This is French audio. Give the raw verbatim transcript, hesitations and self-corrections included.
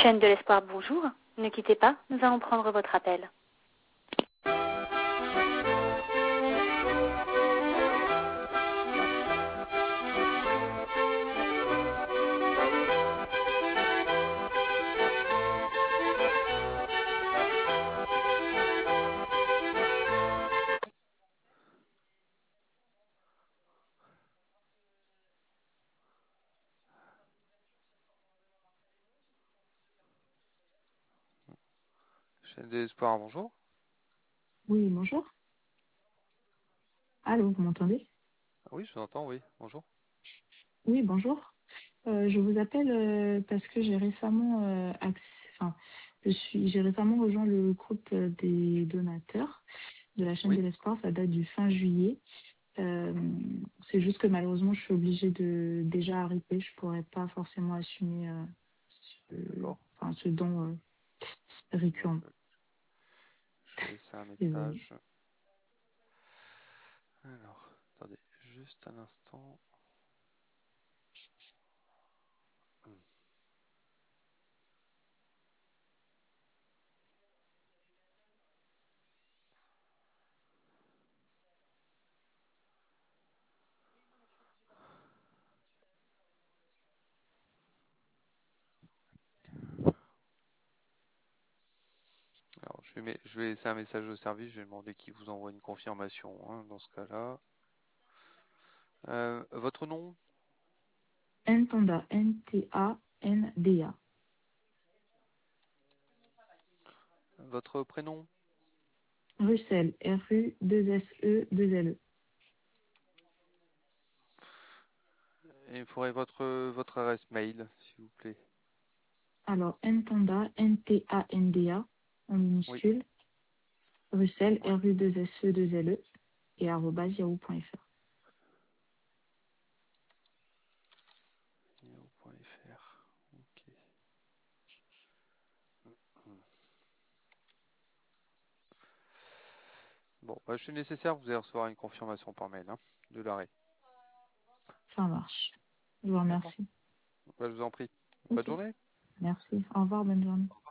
Chaîne de l'espoir, bonjour. Ne quittez pas, nous allons prendre votre appel. Chaîne de l'espoir, bonjour. Oui, bonjour. Allô, vous m'entendez? Ah oui, je vous entends, oui, bonjour. Oui, bonjour. Euh, je vous appelle euh, parce que j'ai récemment euh, acc- enfin, je suis j'ai récemment rejoint le groupe euh, des donateurs de la chaîne de Oui, l'espoir. Ça date du fin juillet. Euh, c'est juste que malheureusement, je suis obligée de déjà arrêter. Je pourrais pas forcément assumer euh, ce, d'accord. enfin, ce don euh, Moi, récurrent. je, je vais laisser un Désolée. message. Alors, attendez, juste un instant. Hmm. Alors, je vais, met- je vais laisser un message au service, je vais demander qu'il vous envoie une confirmation, hein, dans ce cas-là. Euh, votre nom, Ntanda, N T A N D A. votre prénom, Russell, R U deux S E deux L E. et il faudrait votre, votre adresse mail, s'il vous plaît. Alors, Ntanda, N T A N D A, en Oui, minuscule, Russell, oui, R U deux S E deux L E, et arobase yahoo point F R. yahoo.fr. Ok. Hmm. Bon, bah, je suis nécessaire, vous allez recevoir une confirmation par mail, hein, de l'arrêt. Ça marche. Je vous D'accord. remercie. Bah, je vous en prie. Bonne Ok. journée. Merci. Au revoir, bonne journée.